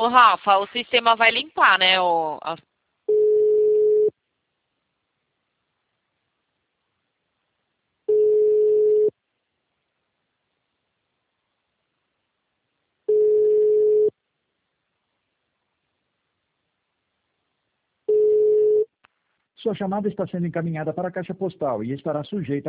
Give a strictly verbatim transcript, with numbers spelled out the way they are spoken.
Ô, Rafa, o sistema vai limpar, né? O, a- Sua chamada está sendo encaminhada para a caixa postal e estará sujeita